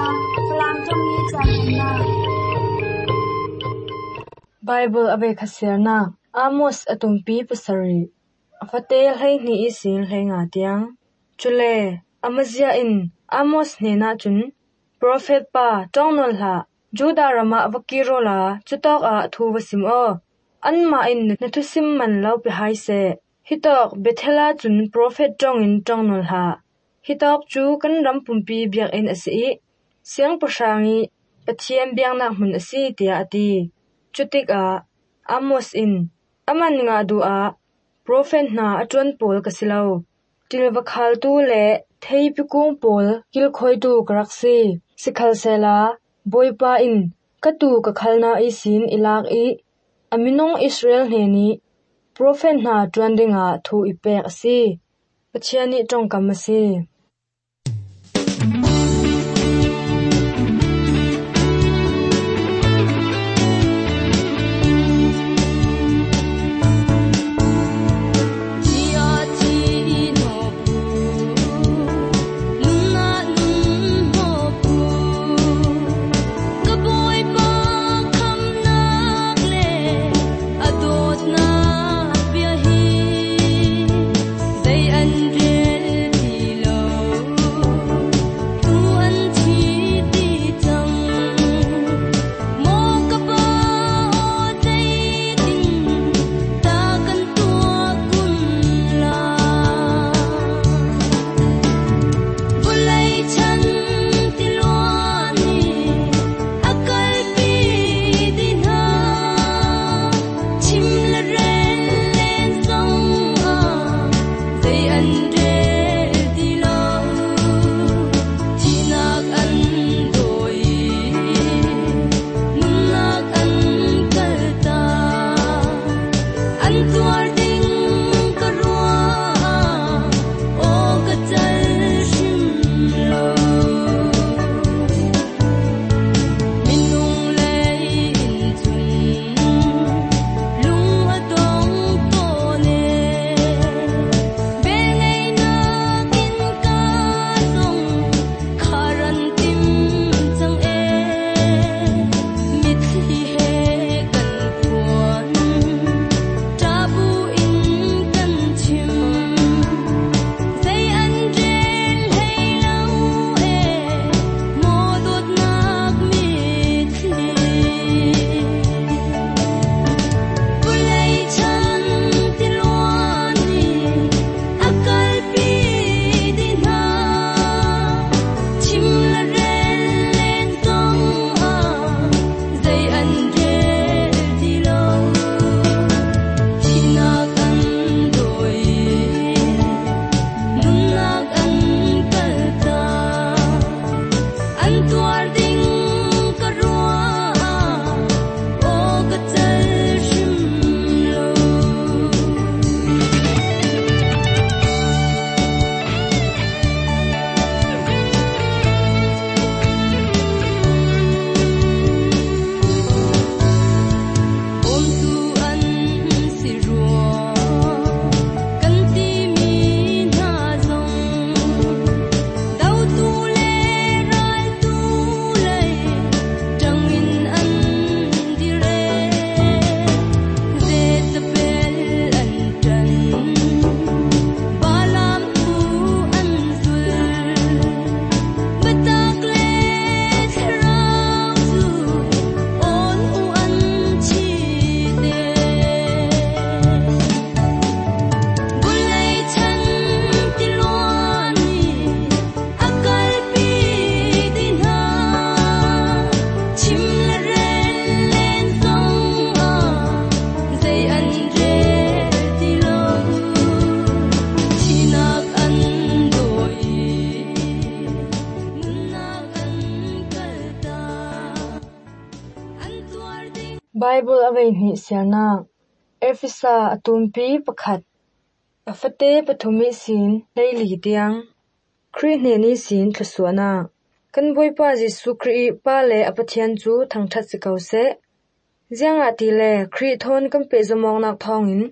ฝรั่งจงมีจำนา Bible ave khasiarna Amos atumpi pasari afatel hai ni isil hai nga tiang chule amazia in Amos ne na chun prophet pa tongnol ha Juda rama avakiro la chutok a thu wasim o anma in nathusim man lau pe hai se hitok Bethela chun prophet tong in tongnol ha hitok chu kan rampumpi biak in asi siang pasrangi pathiam biang nak mun asi tia ati chutik a Amos in aman nga du a prophet na atron pol kasilo tilvakhal tu le thei pikung pol kilkhoi tu karaksi sikhal sela boipa in katu ka khalna isin ilak I aminong Israel heni prophet na twandinga thu ipek asi pachiani tongkam asi Bible away ni siana Efesa atumpi pakhat afate pathumi sin leili tiang Kri ne ni sin thasuana kan boipa Jesu Kri pa le apathian chu thangthat sikau se jianga ti le Kri thon kan pe zamong nak thongin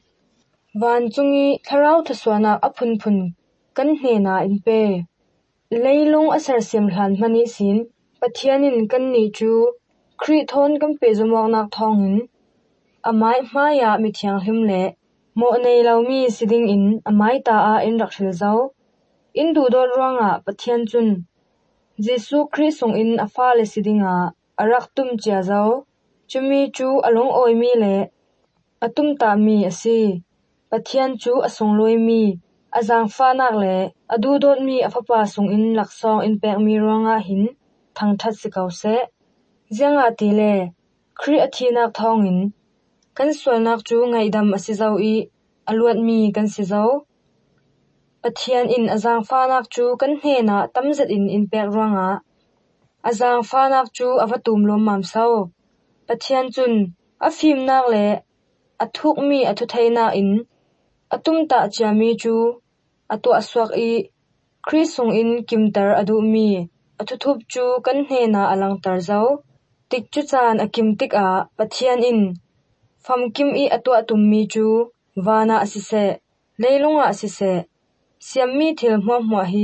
van chungi tharau thasuana aphun phun kan hne na in pe leilung asar sim hlan mani sin Pathianin kan ni chu Khrih thon kan pe zomok nak thongin amai hmaya mi thiang hlim le mo nei lo mi siding in amai ta a in rakhril zo in du dot ruanga Pathian chun Jesu Khrih sung in afa le sidinga arak tum chia zo chumi chu along oi mi le atum ta mi asi Pathian chu asong loi mi azang fa nak le adu dot mi afapa sung in laksong in pek mi ruanga hin thang that sikau se zianga ti le Khrih athi nak thongin kan sual nak chu ngai dam asi zo I aluat mi kan si zo Pathian in azang fa nak chu kan hne na tamzet in pek ruanga azang fa nak chu avatum lom mam so Pathian chun afim nak le athuk mi athu thaina in atum ta chia mi chu atu aswak I Khrih sung in kimtar adu mi athu thup chu kan hne na alang tar zo tik chu chan akim tik a Pathian in fam kim I atu atum mi chu wana asise leilunga asise siam mi thil hmo hi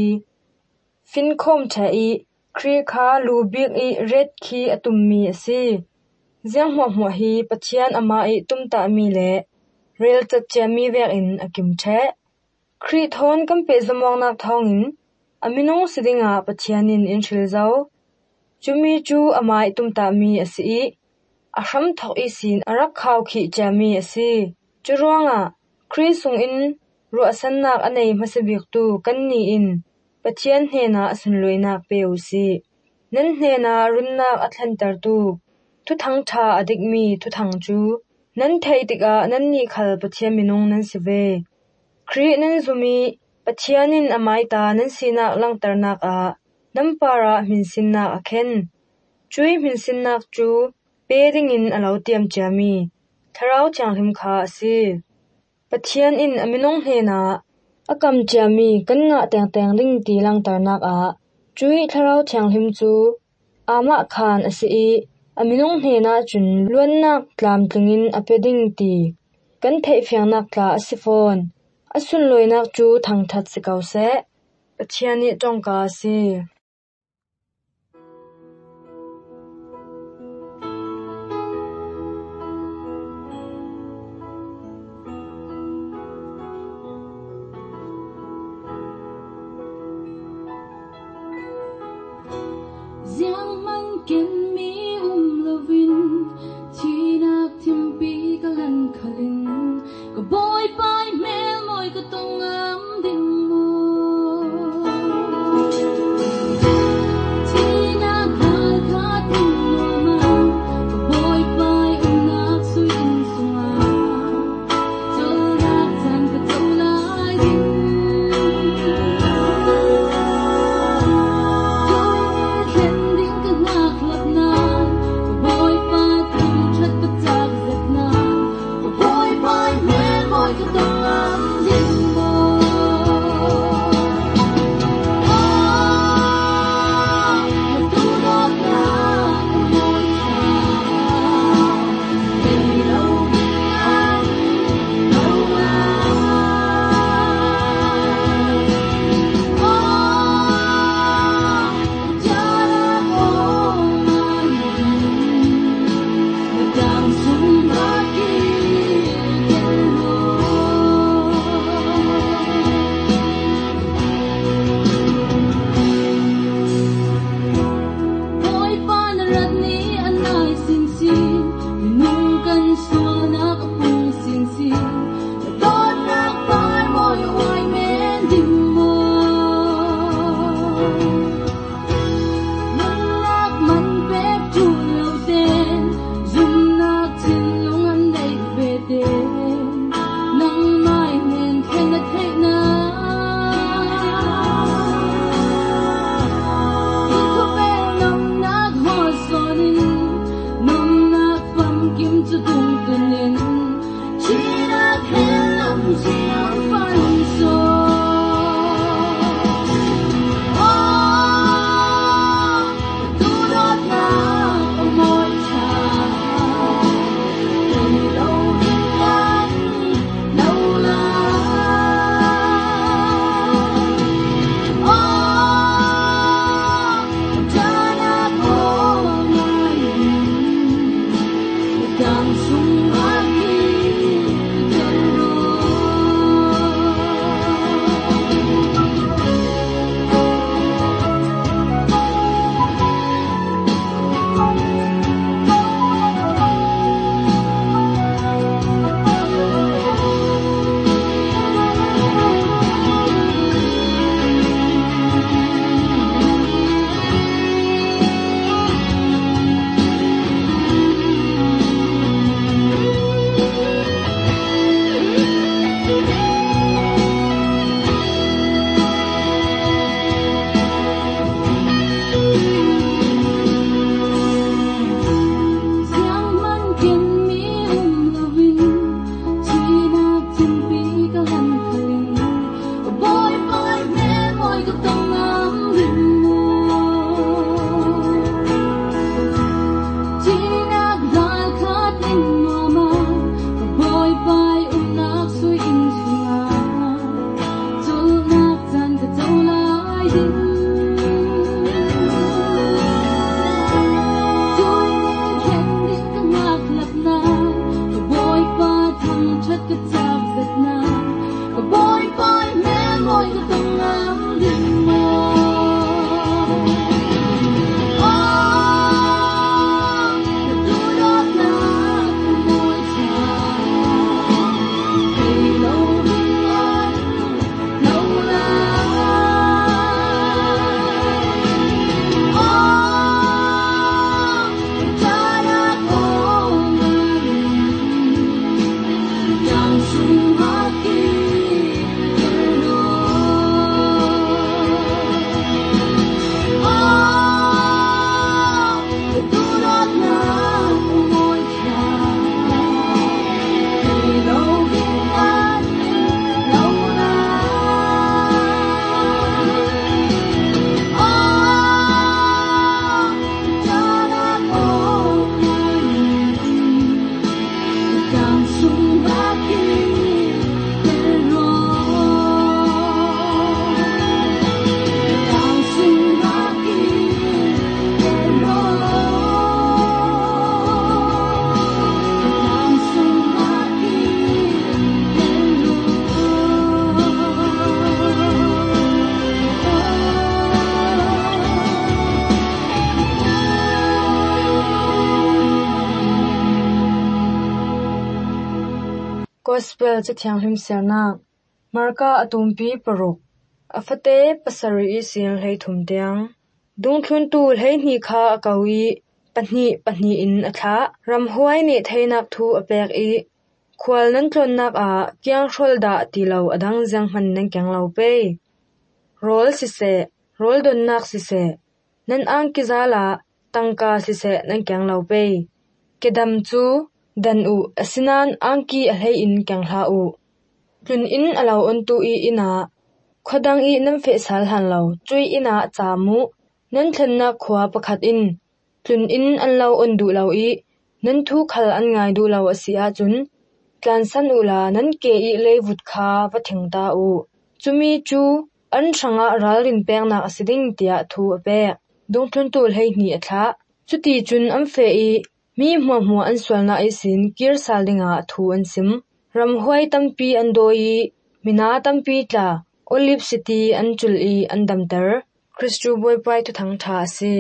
fin khom tha I Khrih kha lu bik I red khi atum mi asi ziang hmo hi Pathian ama I tumta mi le rel chat chia mi vek in akim the Khrih thon kan pe zomok nak thongin aminung sidinga Pathianin in thril zo chumi chu ama I tumta mi asi ahram thok I sin arak khaw khi chia mi asi churuanga Khrih sung in ruasan nak anei masabik tu kan ni in Pathian hne na asun loinak pe usi nan hne na runnak athlantar tu thu thang tha adik mi thu thang chu nan thei tika nan ni khal Pathian minung nan sive Khrih nan zumi Pathianin amai ta nan sinak langtarnak a nampara min sinnak akhen chui min sinnak chu peding in alo tiam chiami tharau changhim kha asi Pathian in aminong hne na akam chiami kan nga teng ring ti langtarnak a chui tharau changhim chu ama khan asi aminong hne na chun luannak tlam tlingin apeding ti kan thei fiangnak tla asifon asun loinak chu thang that sikau se Pathian ni tongka si Giang man ken mi lovin chinak thimpi kalan khalin ko boy pai mel moi ko tongam ding mo chinak hal kha tin no ma ko boy pai unak sui in sunga chol nak chan ko cholai ding Hãy subscribe cho kênh Ghiền Mì Gõ Để không bỏ lỡ Gospel cha thiang him serna Marka atumpi paruk afate pasari isil hlei thum tiang dungthun tu hlei hni kha akawi pahni in atha ramhuai ni thainak thu apek I khwal nan tlonnak a kyang hrolda tilo adang jang man nan kyang lo pe rol sise rol donnak sise nan ang kizala tangka sise nan kyang lo pe kedam chu dan u asinan angki ahlei in kyang hla u tun in alo on tu I ina khodang I nam fe sal han lo chui ina chamu nan thanna khwa pakhat in tun in an lo on du lo I nan thu khal an ngai du lo asia chun tlan san ula nan ke I leivut kha pathengta u chumi chu an thanga ralrin peknak asiding tia thu ape dungthun tu hlei hni atha chuti chun am fe I mi hmuahmuah an sualna isin kir saldinga thu an sim ramhuai tampi an doi mina tampi tla Olive City an chul I an damter Christu boipai tu thang tha si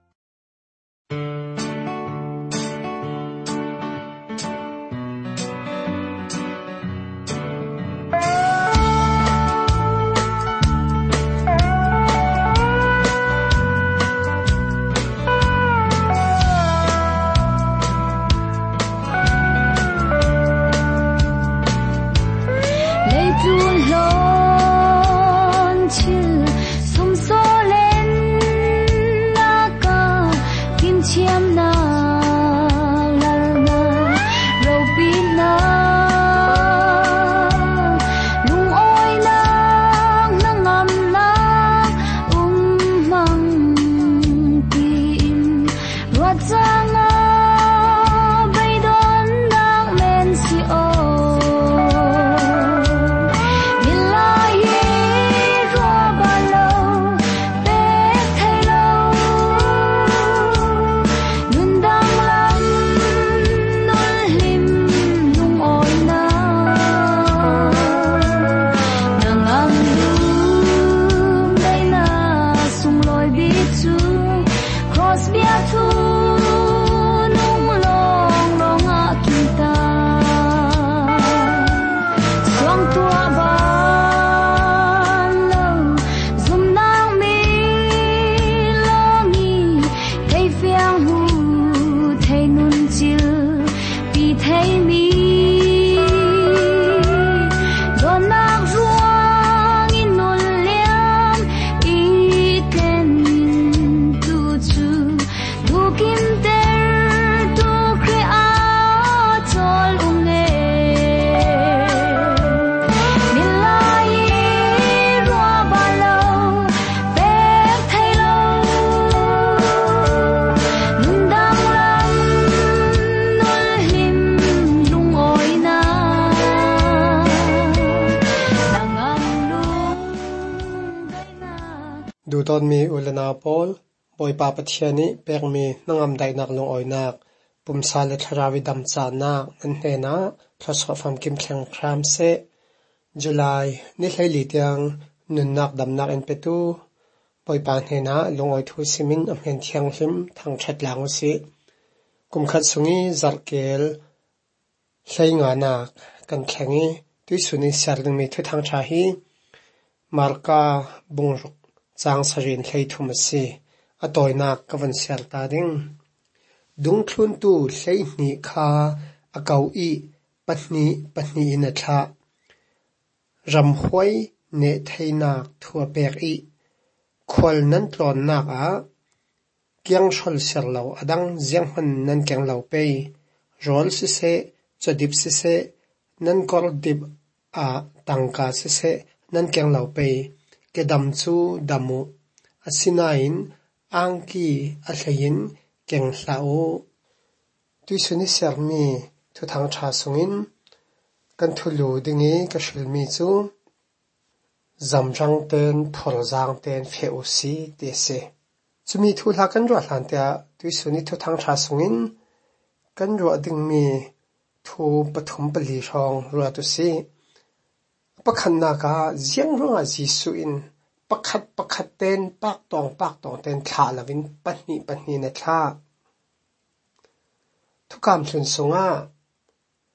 ตอนมีอุลนาปอลบอยปาปะเทียนิเปกมีนังอำไดนักลงอ้อยนักปุ่มซาเลทราวิดัมจานักนั่นเองนะพระสวดฟังกิมแข็งครามเซจุลายนี่ให้ลีเตียงนุนนักดำนักเอ็นเปตูบอยปานเฮนะลงอ้อยทูซิมินอำเห็นเทียงหิมทางชัดหลังสิกุมขัดสุงีจัดเกลใช้งานักกันแข็งด้วยสุนิสารดึงมีทุทางชาฮีมาร์กาบุงรุกจางสรินให้ทุมสีอตอยนักกวันเสียตาดิงดุงคลุนตูให้หนีคาอเกาอีปัตนีอินทะรำหวยเนทให้นักทัวเปกอีควลนั้นตลอนนักเกียงชลเสียเหล่าอดังเจียงมันนั้นแกงเหล่าไปรอลสิเซจะดิบสิเซนั้นกอลดิบตังกาสิเซนั้นแกงเหล่าไปเกดำจูดำมุอาศินาอินอังกีอาเลียนเก่งสาวด้วยสุนิเสียมีทุทางชาสงินกันทุลูดึงกระชิลมีจูจำจังเต็นพอลจังเต็นเฟอุสีเดเซจะมีทุลากันรัวหลังเดียด้วยสุนิทุทางชาสงินกันรัวดึงมีทูปฐมปลีชองรัวตุสีปักขันนากาเจียงร้องจีสุอินปักขัดเต้นปักตองเต้นท่าละวินปันนีในท่าทุกคำสุนสงะ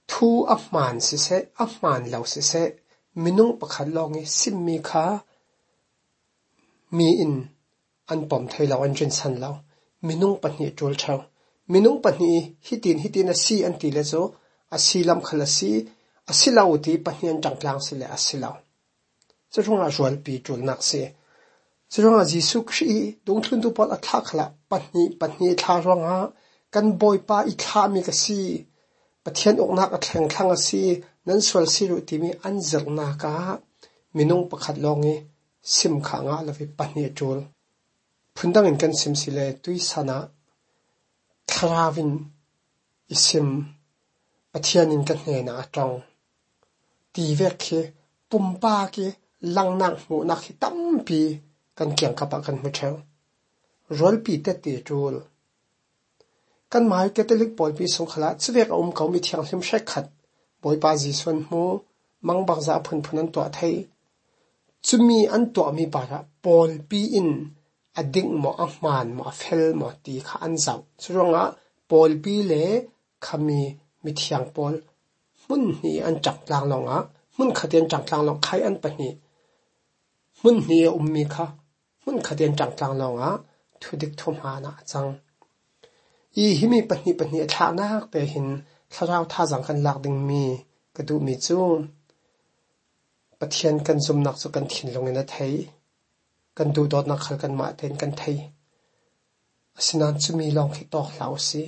thu ahman si se ahman lau si se minung pakhat longi simmi kha mi in an pom thei lau an jin san lau minung pahni tul thau minung pahni hitin a si an ti le zo a si lam khala si a si lau ti pahni an tangtlang si le a si lau chunga rual pi tul nak se chunga jisu khri dong thlun tu pol a thla khala pahni thla ronga kan boy pa I thla mi ka si pathian oknak a thleng thlang a si nan swal si ru ti mi an zirna ka minung pakhat longi sim kha nga lawi pahni tul phundang in kan sim sile tui sana thrawin isim pathian in kan hne na atong ti vek khi pumpa ki langnak mu nak hi tampi kan kyang kapa kan mu theu rol pi te ti tul kan mai catholic pol pi song khala chwek ko mi thiang hlim shek khat boy pa ji swan mu mang bang za phun an to thei chumi an to mi para pol pi in ading mo ahman mo fel mo ti kha an zau churonga pol pi le khami mi thiang pol mun ni an chak lang longa mun khaten chak lang long khai an pani mun ni ummi kha mun khaten chak lang longa thudik thum hana chang I himi pani thla nak pe hin tharau tha jang kan lak ding mi kadu mi chu pathian kan zum nak chu kan thin longin a thei kan du dot nak khal kan ma ten kan thei asinan chumi long khi tok lau si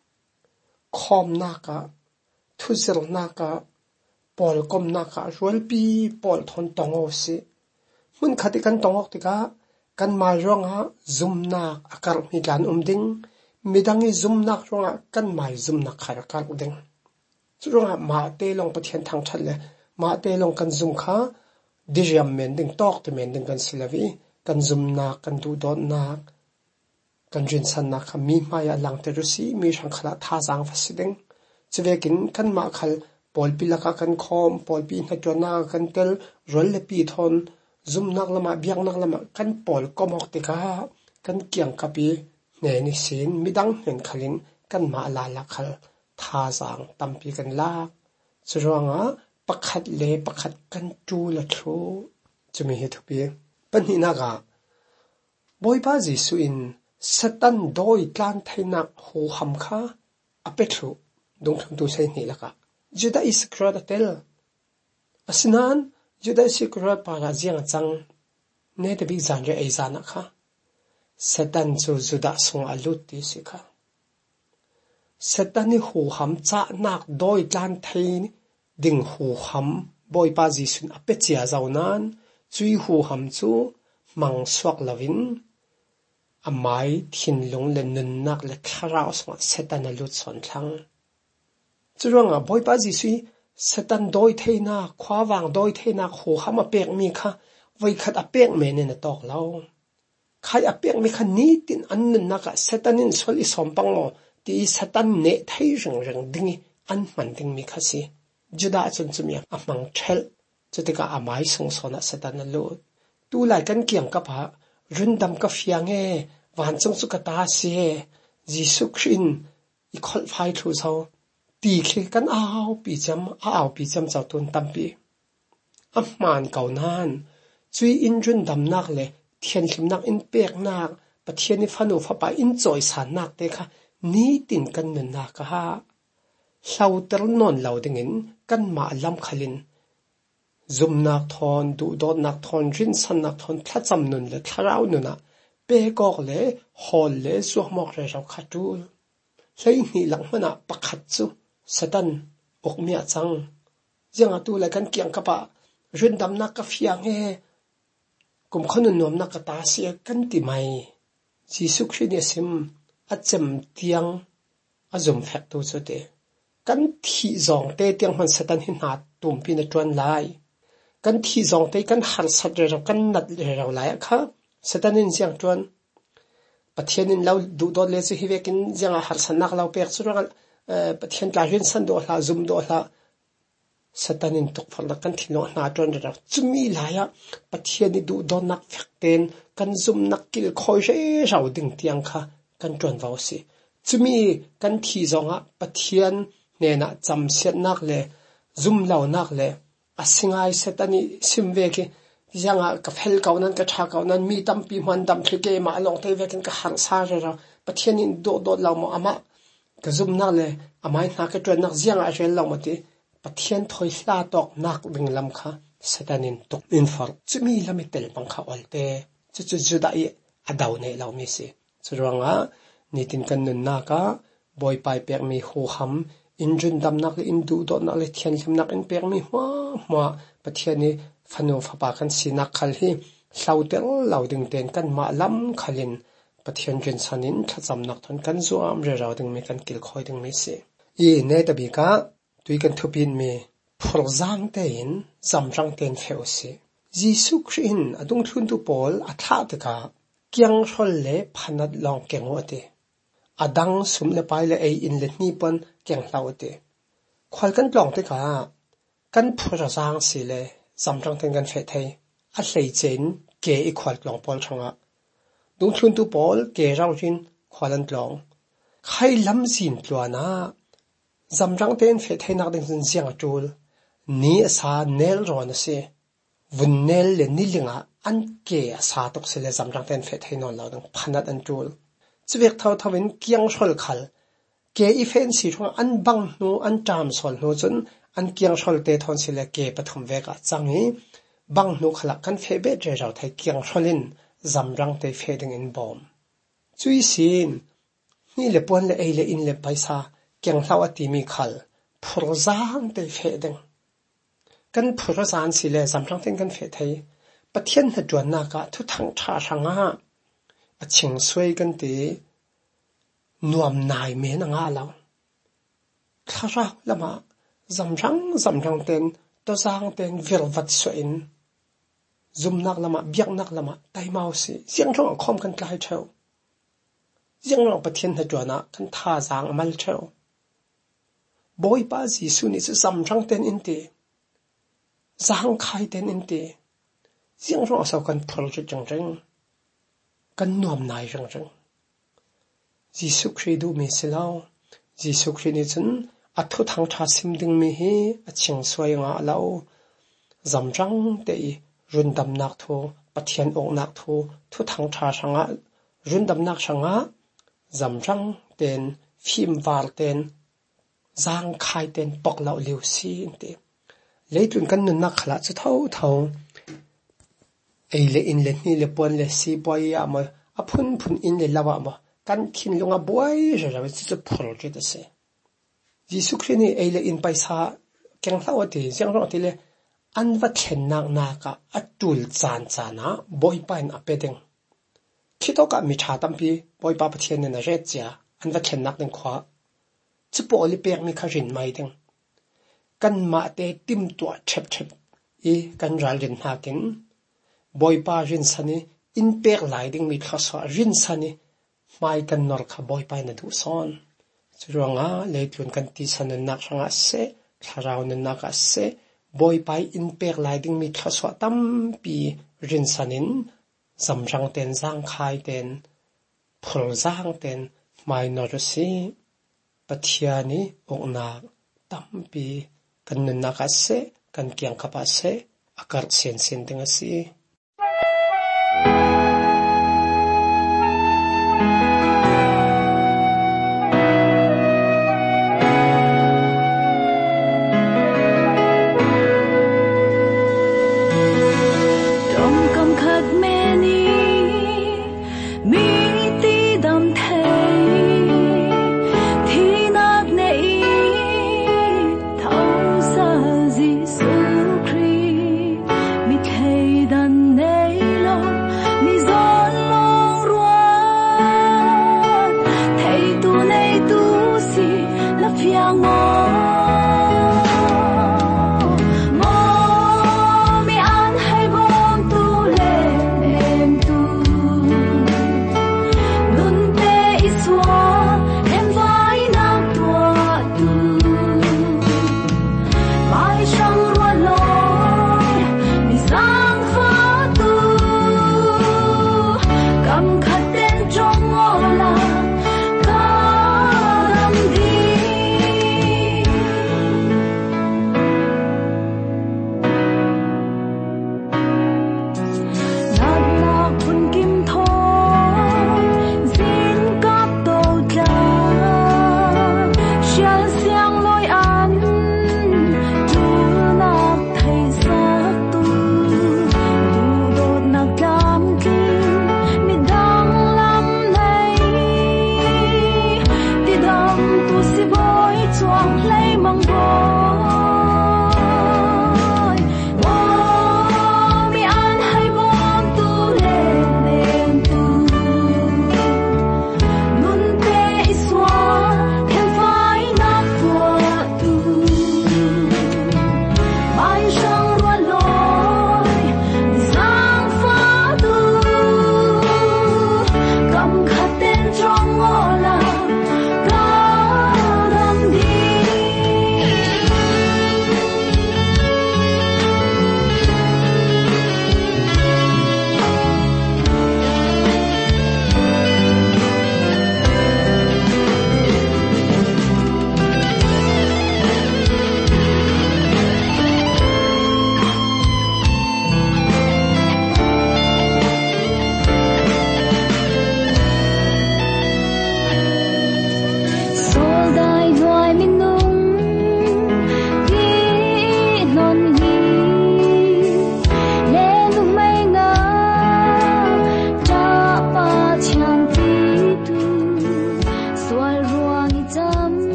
khom naka thuzil naka pol kom naka rual pi pol thon tongo si mun khati kan tongok tika kan ma ronga zum nak akar mi dan ding midangi zum nak ronga kan mai zum nak khar kar ding churonga ma te long pathian thang thalle ma te long kan zum kha dijam men ding tok te men ding kan silavi kan zum nak kan du dot nak kan jin san nak mi maya lang te rusi mi sang khala tha jang fasiding chwekin kan ma khal pol pilaka kan khom pol pi na tona kan tel rol le pi thon zum nak lama biak nak lama kan pol komok te ka kan kyang kapi ne ni sin midang hen khalin kan ma la la khal tha jang tampi kan la churonga pakhat le pakhat kan tu la thru chumi he thupi pani na ga boy pa jisu in satan doi tlan thaina ho ham kha apethu dong thum tu sei ni laka juda iskra da tel asinan juda iskra para jiang chang ne de big zan re ai zana kha satan chu juda sung alut ti sikha satan ni ho ham cha nak doi tlan thain ding ho ham boy pa jisun apechia zaunan chui ho ham chu mang swak lavin amai thin long le nun nak le thara osma setan a lut son thlang churonga boy pa ji sui setan doi theina khwawang doi theina kho hama pek mi kha voi khat a pek me ne na tok lo khai a pek mi kha ni tin an nun naka setanin sol i sompang mo ti satan ne thai rang dingi an man ding mi kha si juda chun chumia a mang thel chutika amai sung sona setan a lut tu lai kan kiang ka pha rundam ka fiange wan chung chu ka ta se jisu khin I khol phai thu so ti khi kan aw pi cham chaw tun tampi ahman kaunan chui in rundam nak le thian hlim nak in pek nak pathian ni phanu pha pa in choi san nak te kha ni tin kan nun na ka ha hlauter non laudingin kan ma lam khalin zum nak thon du dot nak thon rin san nak thon thacham nun le tharau nuna pe gok le hol le suhmok re raw khatul hlei ni lang mana pakhat chu satan okmia chang janga tu la kan kyang ka pa rindam nak ka fiang he kum khonun nom nak ka ta sia kan ti mai jisu khrini sim achem tiang azum phek tu chu te kan thi zong te tiang man satan hin na tum pi na tron lai kan thi zong te kan har sat re raw kan nat le raw lai kha satanin siang tron pathianin lau du do le chu hivekin janga har sanak lau pek chu ral pathian tla rin san do hla zum do hla satanin tuk phal kan thino na tron ra chumi laya pathiani du do nak phekten kan zum nak kil khoi re raw ding tiang kha kan tron vaw si chumi kan thi zonga pathian nena chamsiat nak le zum lau nak le asingai setani simveki yanga ka phel kaunan ka tha kaunan mi tampi man dam thlike ma long te vekin ka hang sa ra pathianin do law mo ama ka zum nak le amai na ka tren nak ziang a rel law mati pathian thoi hla tok nak ding lam kha setanin tok in far chumi lamitel pangkha olte chu judai adaw ne law mi se churawanga nitin kan nun na ka boy pai pek mi ho ham injun dam nak in du do nak le thian hlim nak in pek mi ma pathiani phanu phapa kan sinak khal hi hlautel lauding ten kan ma lam khalin pathian jin sanin thacham nak thon kan zuam re rawding mi kan kil khoi ding mi se i ne tabi ka tui kan thupin mi phurjang te in zamrang ten pheu se jisu khin adung thun tu pol atha te ka kyang rol le phanat long kengote adang sum le pai le ei in le ni pon kyang hlaute khwal kan tlong te ka kan phurjang si le zamrang ten kan fe thei a hlei chen ke i khwal tlong pol thanga dung thun tu pol ke rawjin khwalan tlong khai lam zin tluana zamrang ten fe thei nak ding ziang atul ni asa nel ron se vun nel le nilinga an ke asa tok se le zamrang ten fe thei non law dang phanat an tul chwek thawin kyang rol khal ke i fen si thong an bang nu an tam sol nu chun an kyang rol te thon se le ke pathum veka changi bang nu khala kan fe be je raw thai kyang rolin zamrang te fe ding in bom chui sin ni le pon le ei le in le paisa kyang hlaw ati mi khal phurjang te fe ding kan phurjang si le zamrang ten kan fe thai pathian ha tuan na ka thu thang tha ranga a ching swai kan ti nuam nai me na nga law khara lama zamrang ten to sang ten velvat so in zum nak lama biak nak lama tai mau si siang rong khom kan tlai thau siang rong pathian ha tuana kan tha jang mal thau boy pa jisu ni chu zamrang ten in ti zang khai ten in ti siang rong sau kan phol chang kan nuam nai rang jisu khridu me selao jisu khrini chun athu thang tha sim ding mi hi aching swai nga lao zamrang te rundam nak tho pathian ok nak tho thu thang tha sanga rundam nak sanga zamrang ten phim war ten zang khai ten pok lau liu si inte leitun kan nun nak khala chu thau ei le in le ni le pon le si boy ya ma aphun in le lawa ma kan khin lunga boy ja chu phol ri ta se jisu khrini ei le in paisa keng hlawati siang ro ti le an va thlen nak ka atul chana boy pain apedeng khito ka mi tha tampi boy pa pathian na re cha an va thlen nak ding khwa chu po li pek mi kharin mai ding kan ma te tim to chep e kan ral rin hakin boy pa rin sani in pek lai ding mi khasa rin sani mai kan nor kha boy pa na du son churonga leitlun kan ti sanan nak sanga se tharau na nak se boy pai in pek lai ding mi khasa tampi rin sanin zamrang ten zang khai ten phul zang ten mai nor si pathiani okna tampi kan nun nak se kan kyang kapa se akar sen ding si